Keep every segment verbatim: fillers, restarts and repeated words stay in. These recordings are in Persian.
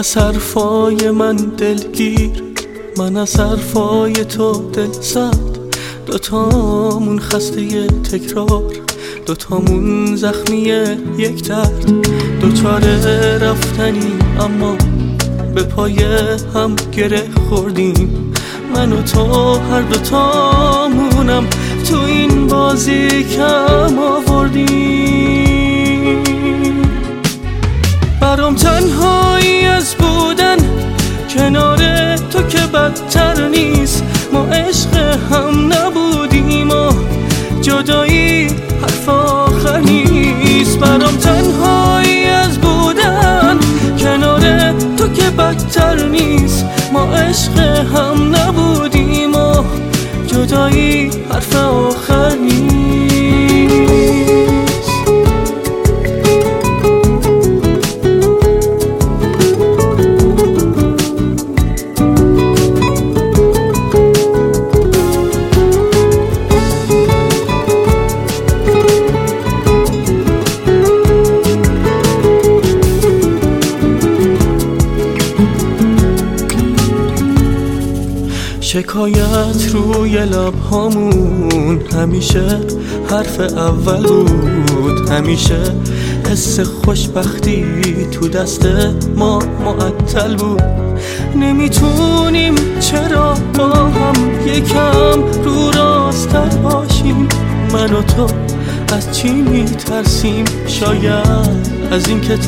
از حرفای من دلگیر، من از حرفای تو دل سرد، دوتامون خسته ی تکرار، دوتامون زخمی یک درد، دوچاره رفتنی اما به پای هم گره خوردیم. من و تو هر دوتامونم تو این بازی کم آوردیم. برام تنهایی از بودن کنار تو که بدتر نیست، ما عشق هم نبودیم و جدایی حرف آخر نیست. برام تنهایی از بودن کنار تو که بدتر نیست، ما عشق هم نبودیم و جدایی حرف آخر نیست. شکایت روی لبهامون همیشه حرف اول بود، همیشه حس خوشبختی تو دست ما معطل بود. نمیتونیم چرا با هم یکم رو راستر باشیم؟ من و تو از چی میترسیم؟ شاید از این که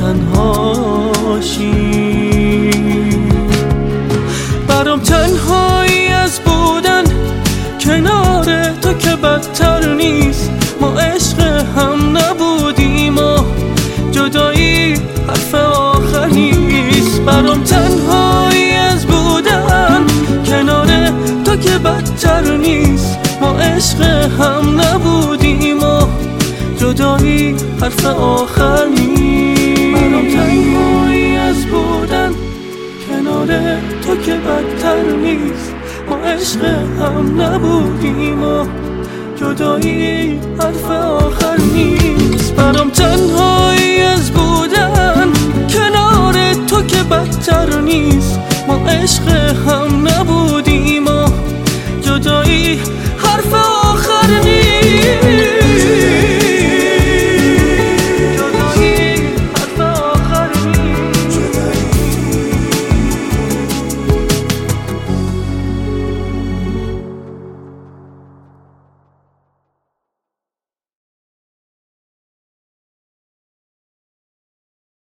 تنهاشیم. برام تنهایی از بودن کنار تو که بدتر نیست، ما عشق هم نبودیم و جدایی حرف آخر نیست. برام تنهایی از بودن کنار تو که بدتر نیست، ما عشق هم نبودیم و جدایی حرف آخر نیست. برام تنهایی از بودن کنار تو که بدتر نیست، ما عشق هم نبودیم و جدایی حرف آخر نیست. برام تنهایی از بودن کنار تو که بدتر نیست، ما عشق هم نبودیم